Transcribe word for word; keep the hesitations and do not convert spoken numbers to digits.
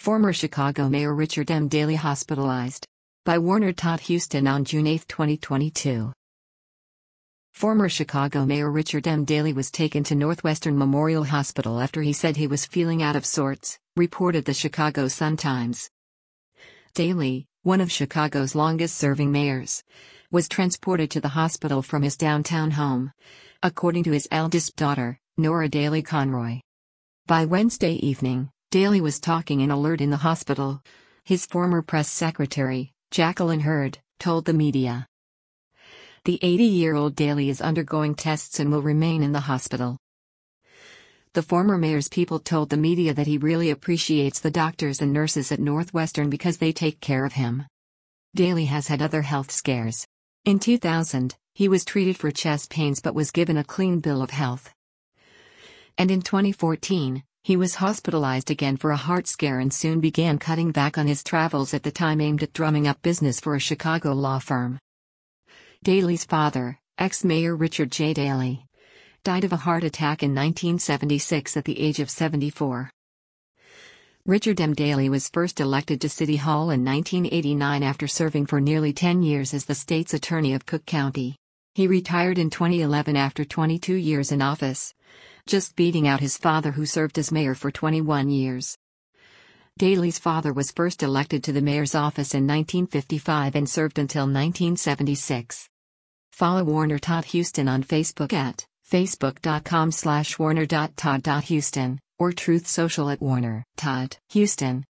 Former Chicago Mayor Richard M. Daley hospitalized. By Warner Todd Huston on June eighth, twenty twenty-two. Former Chicago Mayor Richard M. Daley was taken to Northwestern Memorial Hospital after he said he was feeling out of sorts, reported the Chicago Sun-Times. Daley, one of Chicago's longest-serving mayors, was transported to the hospital from his downtown home, according to his eldest daughter, Nora Daley Conroy. By Wednesday evening, Daley was talking and alert in the hospital, his former press secretary, Jacqueline Hurd, told the media. The eighty-year-old Daley is undergoing tests and will remain in the hospital. The former mayor's people told the media that he really appreciates the doctors and nurses at Northwestern because they take care of him. Daley has had other health scares. In two thousand, he was treated for chest pains but was given a clean bill of health. And in twenty fourteen, he was hospitalized again for a heart scare and soon began cutting back on his travels at the time aimed at drumming up business for a Chicago law firm. Daley's father, ex-mayor Richard J. Daley, died of a heart attack in nineteen seventy-six at the age of seventy-four. Richard M. Daley was first elected to City Hall in nineteen eighty-nine after serving for nearly ten years as the state's attorney of Cook County. He retired in twenty eleven after twenty-two years in office, just beating out his father who served as mayor for twenty-one years. Daley's father was first elected to the mayor's office in nineteen fifty-five and served until nineteen seventy-six. Follow Warner Todd Huston on Facebook at facebook.com slash warner.todd.huston or Truth Social at Warner Todd Huston.